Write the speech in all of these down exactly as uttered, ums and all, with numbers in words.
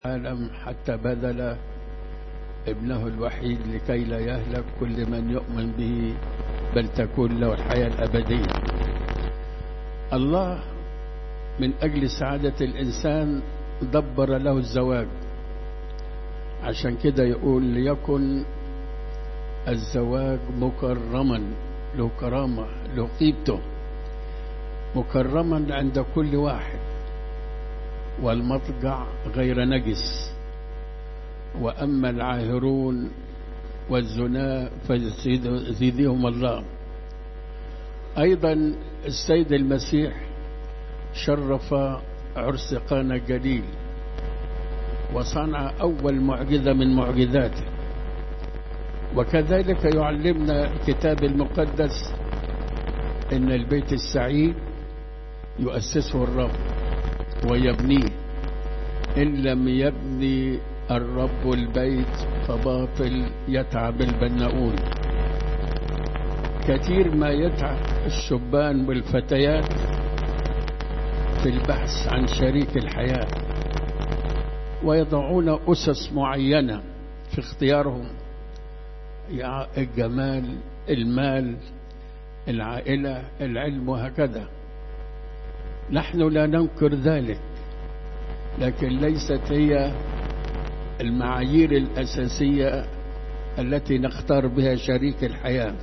العالم حتى بذل ابنه الوحيد لكي لا يهلك كل من يؤمن به بل تكون له الحياة الأبدية. الله من أجل سعادة الإنسان دبر له الزواج، عشان كده يقول ليكن الزواج مكرما، له كرامة، له قيمته، مكرما عند كل واحد، والمضجع غير نجس، وأما العاهرون والزنا فيزيدهم الله. أيضا السيد المسيح شرف عرس قانا الجليل وصنع أول معجزة من معجزاته، وكذلك يعلمنا الكتاب المقدس إن البيت السعيد يؤسسه الرب ويبنيه، إن لم يبني الرب البيت فباطل يتعب البناؤون. كثير ما يتعب الشبان والفتيات في البحث عن شريك الحياة، ويضعون أسس معينة في اختيارهم، الجمال، المال، العائلة، العلم، وهكذا. نحن لا ننكر ذلك، لكن ليست هي المعايير الأساسية التي نختار بها شريك الحياة.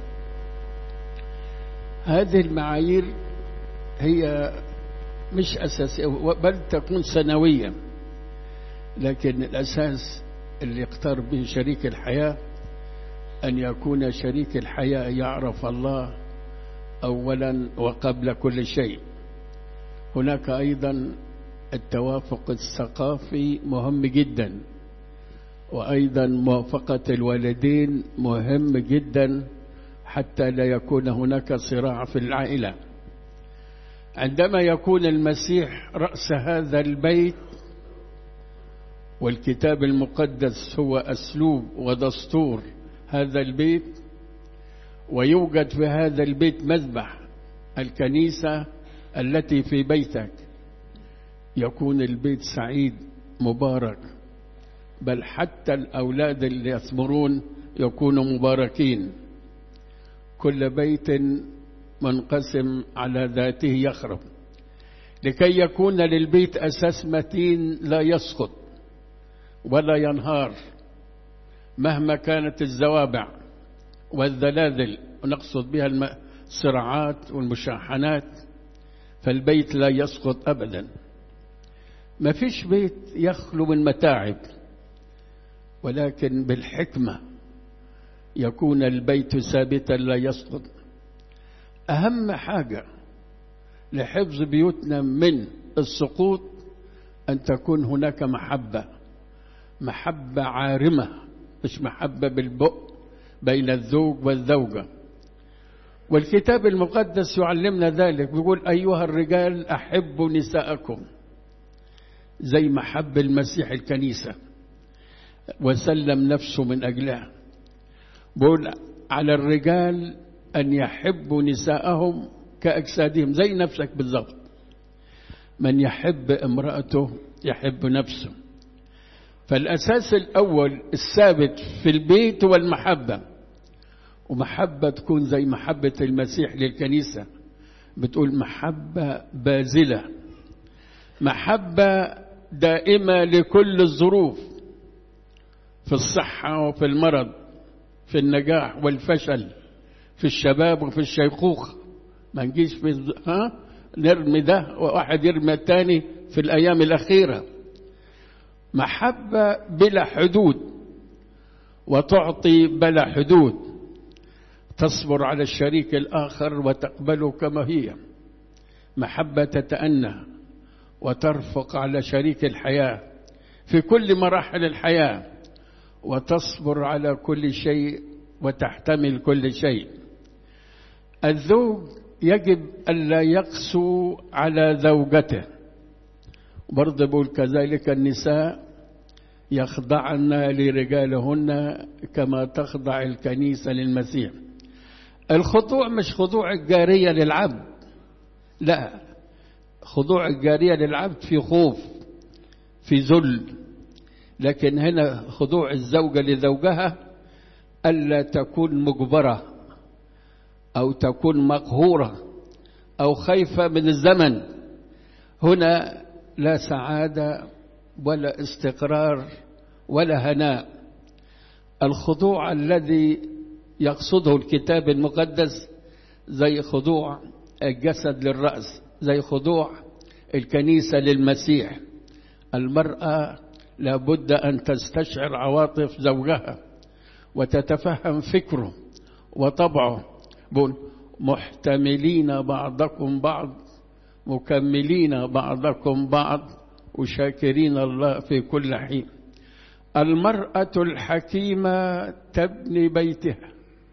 هذه المعايير هي مش أساسية بل تكون سنوية، لكن الأساس اللي يختار به شريك الحياة أن يكون شريك الحياة يعرف الله أولا وقبل كل شيء. هناك أيضا التوافق الثقافي مهم جدا، وأيضا موافقة الوالدين مهم جدا حتى لا يكون هناك صراع في العائلة. عندما يكون المسيح رأس هذا البيت، والكتاب المقدس هو أسلوب ودستور هذا البيت، ويوجد في هذا البيت مذبح الكنيسة التي في بيتك، يكون البيت سعيد مبارك، بل حتى الأولاد اللي يثمرون يكونوا مباركين. كل بيت منقسم على ذاته يخرب، لكي يكون للبيت أساس متين لا يسقط ولا ينهار مهما كانت الزوابع والزلازل، ونقصد بها الصراعات والمشاحنات، فالبيت لا يسقط أبدا. ما فيش بيت يخلو من متاعب، ولكن بالحكمة يكون البيت ثابتا لا يسقط. أهم حاجة لحفظ بيوتنا من السقوط أن تكون هناك محبة، محبة عارمة، مش محبة بالبؤ بين الزوج والزوجة. والكتاب المقدس يعلمنا ذلك، بيقول أيها الرجال أحبوا نساءكم زي ما حب المسيح الكنيسة وسلم نفسه من أجلها. بيقول على الرجال أن يحبوا نساءهم كأجسادهم، زي نفسك بالضبط. من يحب امرأته يحب نفسه. فالأساس الأول الثابت في البيت هو المحبة، ومحبة تكون زي محبة المسيح للكنيسة، بتقول محبة باذلة، محبة دائمة لكل الظروف، في الصحة وفي المرض، في النجاح والفشل، في الشباب وفي الشيخوخة. ما نجيش في ها نرمي ده وواحد يرمي الثاني في الأيام الأخيرة. محبة بلا حدود، وتعطي بلا حدود، تصبر على الشريك الآخر وتقبله كما هي. محبة تتأنى وترفق على شريك الحياة في كل مراحل الحياة، وتصبر على كل شيء وتحتمل كل شيء. الزوج يجب ألا يقسو على زوجته، برضه بقول كذلك النساء يخضعن لرجالهن كما تخضع الكنيسة للمسيح. الخضوع مش خضوع الجارية للعبد، لا، خضوع الجارية للعبد في خوف، في ذل، لكن هنا خضوع الزوجة لزوجها ألا تكون مجبرة أو تكون مقهورة أو خايفة من الزمن. هنا لا سعادة ولا استقرار ولا هناء. الخضوع الذي يقصده الكتاب المقدس زي خضوع الجسد للرأس، زي خضوع الكنيسة للمسيح. المرأة لابد أن تستشعر عواطف زوجها وتتفهم فكره وطبعه. محتملين بعضكم بعض، مكملين بعضكم بعض، وشاكرين الله في كل حين. المرأة الحكيمة تبني بيتها،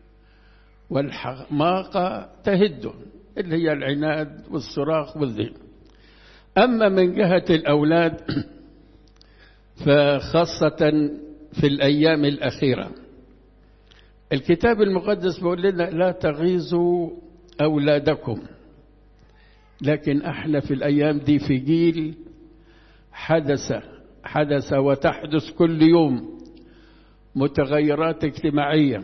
والحماقة تهده، اللي هي العناد والصراخ والذل. أما من جهة الأولاد فخاصة في الأيام الأخيرة الكتاب المقدس بيقول لنا لا تغيظوا أولادكم. لكن احنا في الأيام دي في جيل حدث حدث وتحدث كل يوم متغيرات اجتماعية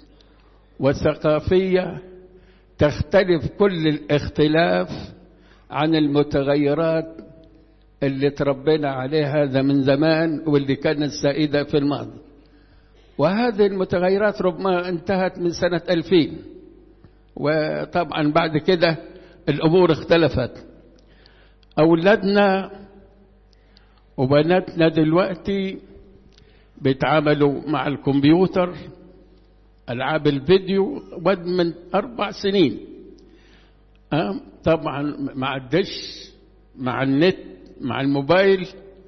وثقافية تختلف كل الاختلاف عن المتغيرات اللي تربينا عليها هذا من زمان واللي كانت سائدة في الماضي. وهذه المتغيرات ربما انتهت من سنة ألفين، وطبعا بعد كده الأمور اختلفت. أولادنا وبناتنا دلوقتي بيتعاملوا مع الكمبيوتر، ألعاب الفيديو، ود من أربع سنين أه؟ طبعا مع الدش، مع النت، مع الموبايل،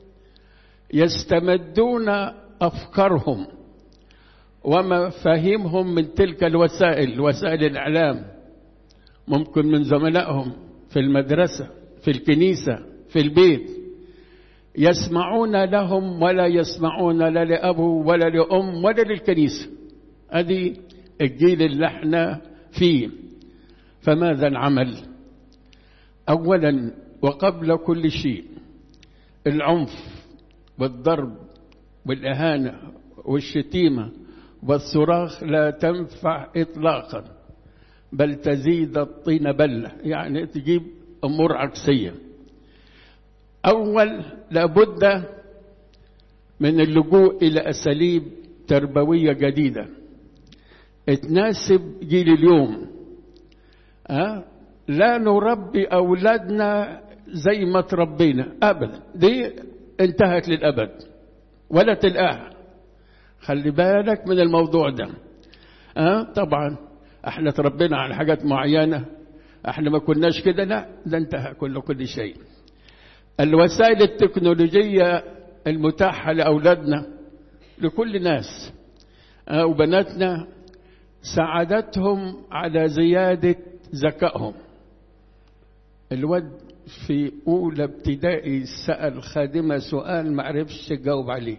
يستمدون أفكارهم ومفاهيمهم من تلك الوسائل، وسائل الإعلام. ممكن من زملائهم في المدرسة، في الكنيسة، في البيت، يسمعون لهم ولا يسمعون لا لأبو ولا لأم ولا للكنيسة. هذه الجيل اللي احنا فيه. فماذا نعمل؟ أولا وقبل كل شيء العنف والضرب والإهانة والشتيمة والصراخ لا تنفع إطلاقا، بل تزيد الطين بلة، يعني تجيب أمور عكسية. أول لابد من اللجوء إلى أساليب تربوية جديدة تناسب جيل اليوم. أه؟ لا نربي أولادنا زي ما تربينا أبدا، دي انتهت للأبد ولا تلقاها. خلي بالك من الموضوع ده. أه؟ طبعا احنا تربينا على حاجات معينة، احنا ما كناش كده، لا ده انتهى كل كل شيء. الوسائل التكنولوجية المتاحة لأولادنا لكل الناس أه؟ وبناتنا ساعدتهم على زيادة ذكائهم. الواد في أولى ابتدائي سأل خادمة سؤال ما عرفش تجاوب عليه،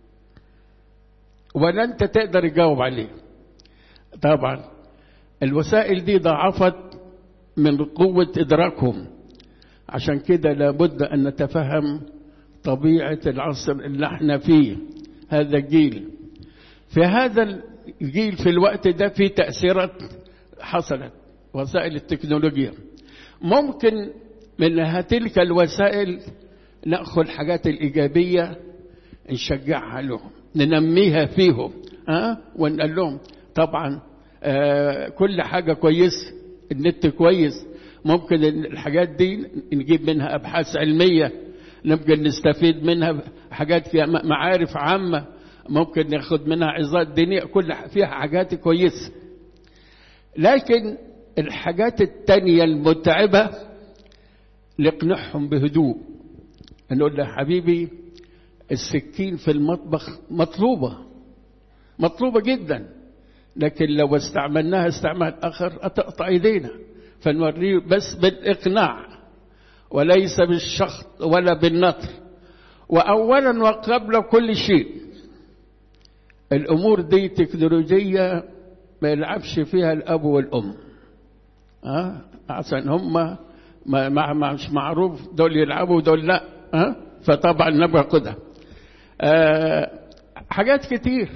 ولا أنت تقدر تجاوب عليه. طبعا الوسائل دي ضعفت من قوة إدراكهم. عشان كده لابد أن نتفهم طبيعة العصر اللي احنا فيه. هذا الجيل، في هذا الجيل في الوقت ده في تأثيرات حصلت، وسائل التكنولوجيا. ممكن من تلك الوسائل نأخذ الحاجات الإيجابية نشجعها لهم، ننميها فيهم أه؟ ونقول لهم طبعا آه كل حاجة كويس، النت كويس، ممكن الحاجات دي نجيب منها أبحاث علمية، نبقى نستفيد منها حاجات فيها معارف عامة، ممكن ناخد منها عظات دينية، كل فيها حاجات كويسة. لكن الحاجات التانية المتعبة نقنعهم بهدوء، نقول له حبيبي السكين في المطبخ مطلوبة مطلوبة جدا، لكن لو استعملناها استعمال آخر أتقطع إيدينا. فنوريه بس بالإقناع وليس بالشخط ولا بالنطر. وأولا وقبل كل شيء الأمور دي تكنولوجية ما يلعبش فيها الأب والأم أه؟ عشان هم ما ما مش معروف دول يلعبوا دول لا أه؟ فطبعا نبغى كده آه حاجات كتير.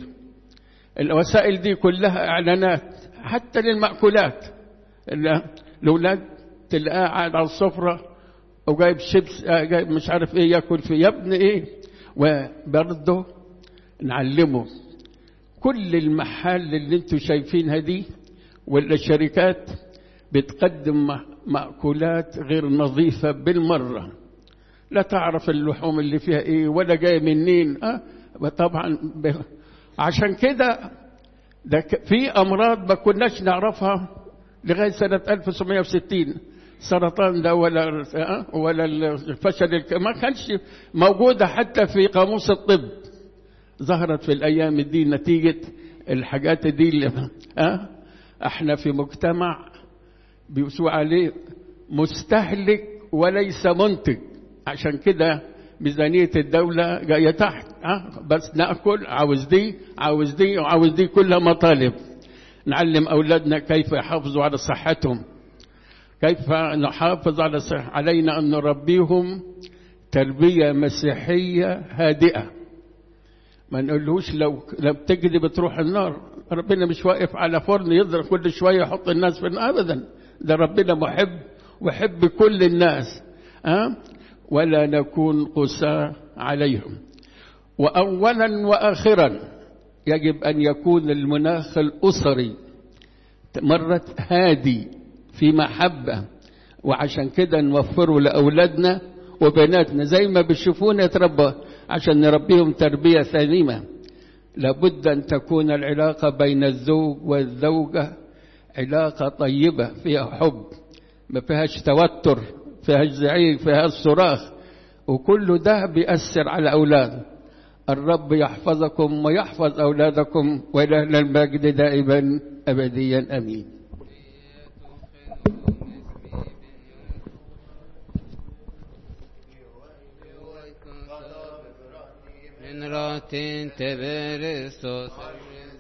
الوسائل دي كلها إعلانات حتى للمأكولات. الأولاد تلقاه قاعد على السفرة وجايب شيبس، جايب مش عارف ايه ياكل فيه، يا ابني ايه. وبرضه نعلمه كل المحال اللي انتوا شايفينها دي ولا الشركات بتقدم مأكولات غير نظيفة بالمرة، لا تعرف اللحوم اللي فيها ايه ولا جاي منين. اه طبعا عشان كده ده في امراض ما كناش نعرفها لغايه سنه ألف وتسعمائة وستين. سرطان ده ولا ولا الفشل ما كانش موجوده حتى في قاموس الطب، ظهرت في الايام دي نتيجه الحاجات دي اللي اه احنا في مجتمع بيقولوا عليه مستهلك وليس منتج. عشان كده ميزانية الدولة جاية تحت، أه؟ بس نأكل، عاوز دي عاوز دي وعاوز دي، كلها مطالب. نعلم أولادنا كيف يحافظوا على صحتهم، كيف نحافظ على صحة. علينا أن نربيهم تربية مسيحية هادئة. ما نقولهوش لو لو بتجري بتروح النار. ربنا مش واقف على فرن يضرب كل شوية يحط الناس في النار أبدا. ده ربنا محب ويحب كل الناس، أه؟ ولا نكون قساة عليهم. وأولا وآخرا يجب أن يكون المناخ الأسري مرة هادي في محبة، وعشان كده نوفره لأولادنا وبناتنا زي ما بيشوفونا يتربى، عشان نربيهم تربية سليمة. لابد أن تكون العلاقة بين الزوج والزوجة علاقة طيبة فيها حب، ما فيهاش توتر، فيهاش زعيق، فيهاش صراخ، وكل ده بيأثر على أولاد. الرب يحفظكم ويحفظ أولادكم، ولنا المجد دائما أبديا آمين. من راتين تبرستوس